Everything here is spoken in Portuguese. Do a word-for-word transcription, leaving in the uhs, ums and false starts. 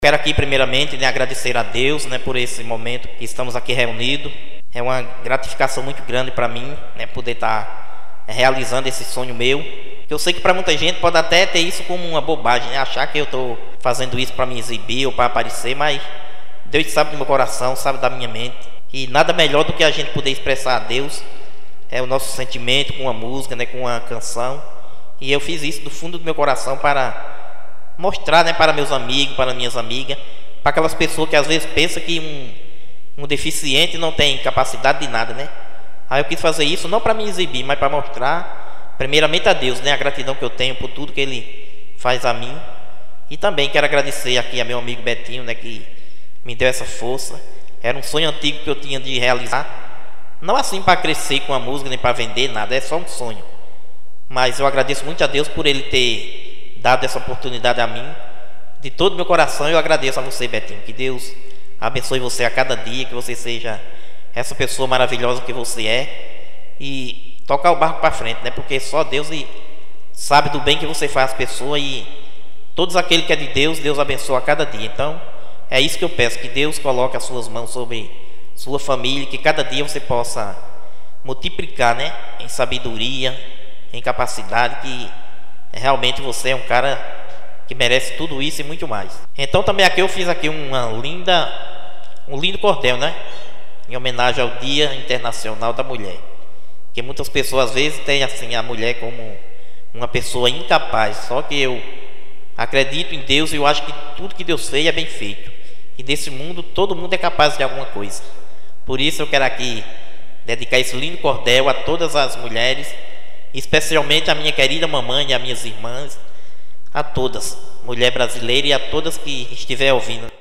Quero aqui primeiramente, né, agradecer a Deus, né, por esse momento que estamos aqui reunidos. É uma gratificação muito grande para mim, né, poder estar tá realizando esse sonho meu. Eu sei que para muita gente pode até ter isso como uma bobagem, né, achar que eu estou fazendo isso para me exibir ou para aparecer, mas Deus sabe do meu coração, sabe da minha mente. E nada melhor do que a gente poder expressar a Deus é o nosso sentimento com uma música, né, com uma canção. E eu fiz isso do fundo do meu coração para mostrar, né, para meus amigos, para minhas amigas, para aquelas pessoas que às vezes pensam que um, um deficiente não tem capacidade de nada, né? Aí eu quis fazer isso não para me exibir, mas para mostrar primeiramente a Deus, né, a gratidão que eu tenho por tudo que Ele faz a mim. E também quero agradecer aqui a meu amigo Betinho, né, que me deu essa força. Era um sonho antigo que eu tinha de realizar, não assim para crescer com a música, nem para vender nada, é só um sonho. Mas eu agradeço muito a Deus por Ele ter dado essa oportunidade a mim. De todo meu coração eu agradeço a você, Betinho. Que Deus abençoe você a cada dia, que você seja essa pessoa maravilhosa que você é, e tocar o barco para frente, né? Porque só Deus sabe do bem que você faz às pessoas, e todos aqueles que é de Deus, Deus abençoa a cada dia. Então é isso que eu peço, que Deus coloque as suas mãos sobre sua família, que cada dia você possa multiplicar, né, em sabedoria, em capacidade, que realmente você é um cara que merece tudo isso e muito mais. Então também aqui eu fiz aqui uma linda, um lindo cordel, né, em homenagem ao Dia Internacional da Mulher. Que muitas pessoas às vezes têm assim a mulher como uma pessoa incapaz. Só que eu acredito em Deus e eu acho que tudo que Deus fez é bem feito. E nesse mundo todo mundo é capaz de alguma coisa. Por isso eu quero aqui dedicar esse lindo cordel a todas as mulheres, especialmente a minha querida mamãe e as minhas irmãs, a todas, mulher brasileira, e a todas que estiver ouvindo.